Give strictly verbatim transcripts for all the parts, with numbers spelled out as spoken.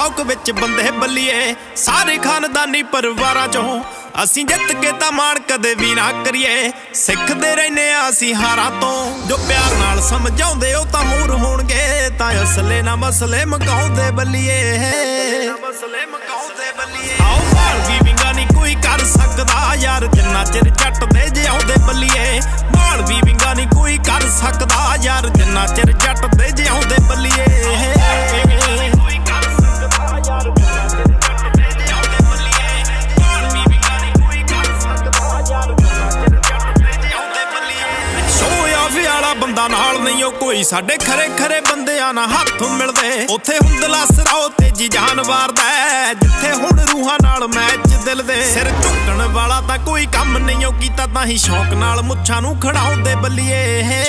ਸ਼ੌਕ ਵਿੱਚ ਬੰਦੇ ਬੱਲੀਏ ਸਾਰੇ ਖਾਨਦਾਨੀ ਪਰਿਵਾਰਾਂ ਚੋਂ ਅਸੀਂ ਜਿੱਤ ਕੇ ਤਾਂ ਮਾਣ ਕਦੇ ਵੀ ਨਾ ਕਰੀਏ ਸਿੱਖਦੇ ਰਹਿੰਦੇ ਆ ਅਸੀਂ ਹਾਰਾਂ ਤੋਂ ਜੋ ਪਿਆਰ ਨਾਲ ਸਮਝਾਉਂਦੇ ਉਹ ਤਾਂ ਹੋਰ ਹੋਣਗੇ ਤਾਂ ਅਸਲੇ ਨਾ ਮਸਲੇ ਮਕਾਉਂਦੇ ਬੱਲੀਏ ਮਸਲੇ ਮਕਾਉਂਦੇ ਬੱਲੀਏ ਆਓ ਭਾਲ ਵੀ ਵਿੰਗਾ ਨਹੀਂ ਕੋਈ ਕਰ ਸਕਦਾ ਯਾਰ ਜਿੰਨਾ ਚਿਰ ਜੱਟ ਦੇ ਜਿਉਂਦੇ ਬੱਲੀਏ ਭਾਲ ਵੀ ਵਿੰਗਾ ਨਹੀਂ ਕੋਈ ਕਰ ਸਕਦਾ ਯਾਰ ਜਿੰਨਾ ਚਿਰ ਜੱਟ ਦੇ ਜਿਉਂਦੇ ਬੱਲੀਏ ਬੰਦਾ ਨਾਲ ਨਹੀਂ ਉਹ ਕੋਈ ਸਾਡੇ ਖਰੇ ਖਰੇ ਬੰਦਿਆਂ ਨਾਲ ਹੱਥ ਮਿਲਦੇ ਉੱਥੇ ਹੁੰਦਲਾ ਸਰਾਓ ਤੇਜੀ ਜਾਨ ਵਾਰਦਾ ਜਿੱਥੇ ਹੁਣ ਰੂਹਾਂ ਨਾਲ ਮੈਚ ਦਿਲ ਦੇ ਸਿਰ ਝੁਕਣ ਵਾਲਾ ਤਾਂ ਕੋਈ ਕੰਮ ਨਹੀਂ ਉਹ ਕੀਤਾ ਤਾਂ ਹੀ ਸ਼ੌਕ ਨਾਲ ਮੁੱਛਾਂ ਨੂੰ ਖੜਾਉਂਦੇ ਬੱਲੀਏ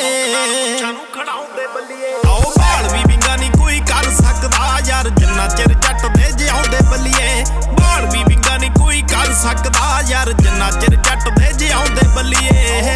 ਆਓ ਭਾਲ ਵੀ ਵਿੰਗਾ ਨਹੀਂ ਕੋਈ ਕਰ ਸਕਦਾ ਯਾਰ ਜਿੰਨਾ ਚਿਰ ਜੱਟ ਦੇ ਜਿਉਂਦੇ ਬੱਲੀਏ ਭਾਲ ਵੀ ਵਿੰਗਾ ਨਹੀਂ ਕੋਈ ਕਰ ਸਕਦਾ ਯਾਰ ਜਿੰਨਾ ਚਿਰ ਜੱਟ ਦੇ ਜਿਉਂਦੇ ਬੱਲੀਏ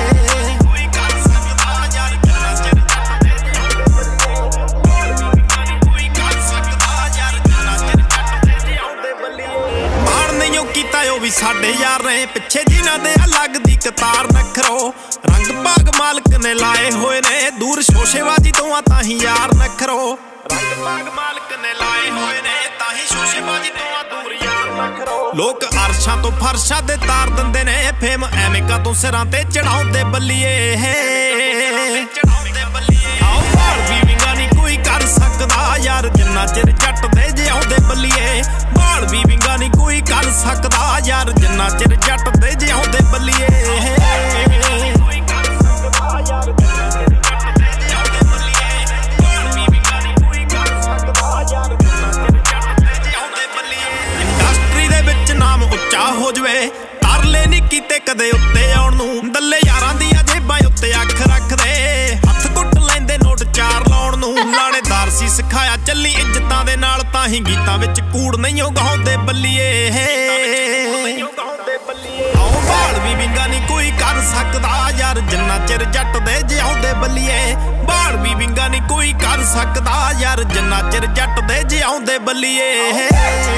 ਵੀ ਸਾਡੇ ਯਾਰ ਨੇ ਪਿੱਛੇ ਜਿਨ੍ਹਾਂ ਦੇ ਲੱਗਦੀ ਕਤਾਰ ਨਖਰੋ ਰੰਗ ਭਾਗ ਮਾਲਕ ਨੇ ਲਾਏ ਹੋਏ ਨੇ ਦੂਰ ਸ਼ੋਸ਼ੇਬਾਜ਼ੀ ਤੋਂ ਆ ਤਾਂ ਹੀ ਯਾਰ ਨਖਰੋ ਰੰਗ ਭਾਗ ਮਾਲਕ ਨੇ ਲਾਏ ਹੋਏ ਨੇ ਤਾਂ ਹੀ ਸ਼ੋਸ਼ੇਬਾਜ਼ੀ ਤੋਂ ਆ ਦੂਰ ਯਾਰ ਨਖਰੋ ਲੋਕ ਅਰਸ਼ਾਂ ਤੋਂ ਫਰਸ਼ਾਂ ਦੇ ਤਾਰ ਦਿੰਦੇ ਨੇ ਫੇਮ ਐਵੇਂ ਕਾਤੋਂ ਸਿਰਾਂ ਤੇ ਚੜਾਉਂਦੇ ਬੱਲੀਏ ਚੜਾਉਂਦੇ ਬੱਲੀਏ ਆਓ ਭਾਲ ਵੀ ਵਿੰਗਾ ਨਹੀਂ ਕੋਈ ਕਰ ਸਕਦਾ ਯਾਰ ਜਿੰਨਾ ਚਿਰ ਜੱਟ ਦੇ ਜਿਉਂਦੇ ਬੱਲੀਏ ਭਾਲ ਵੀ ਵਿੰਗਾ ਨਹੀਂ ਕੋਈ ਕਰ ਸਕਦਾ ਯਾਰ ਜਿੰਨਾ ਚਿਰ ਜੱਟ ਦੇ ਜਿਉਂਦੇ ਬੱਲੀਏ ਇੰਡਸਟਰੀ ਦੇ ਵਿੱਚ ਨਾਮ ਉੱਚਾ ਹੋ ਜਵੇ ਤਰਲੇ ਨਹੀਂ ਕੀਤੇ ਕਦੇ ਉੱਤੇ ਆਉਣ ਨੂੰ ਦੱਲੇ ਯਾਰਾਂ ਦੀਆਂ ਜੇਬਾਂ ਉੱਤੇ ਅੱਖ ਰੱਖਦੇ ਹੱਥ ਘੁੱਟ ਲੈਂਦੇ ਨੋਟ ਚਾਰ ਲਾਉਣ ਨੂੰ ਲਾਣੇਦਾਰ ਸੀ ਸਿਖਾਇਆ ਚੱਲੀ ਇੱਜ਼ਤਾਂ ਦੇ ਨਾਲ ਤਾਂ ਹੀ ਗੀਤਾਂ ਵਿੱਚ ਕੂੜ ਨਹੀਂ ਉਹ ਗਾਉਂਦੇ ਬੱਲੀਏ ਆਓ ਭਾਲ ਵੀ ਵਿੰਗਾ ਨਹੀਂ ਕੋਈ ਕਰ ਸਕਦਾ ਯਾਰ ਜਿੰਨਾ ਚਿਰ ਜੱਟ ਦੇ ਜਿਉਂਦੇ ਬੱਲੀਏ ਭਾਲ ਵੀ ਵਿੰਗਾ ਨਹੀਂ ਕੋਈ ਕਰ ਸਕਦਾ ਯਾਰ ਜਿੰਨਾ ਚਿਰ ਜੱਟ ਦੇ ਜਿਉਂਦੇ ਬੱਲੀਏ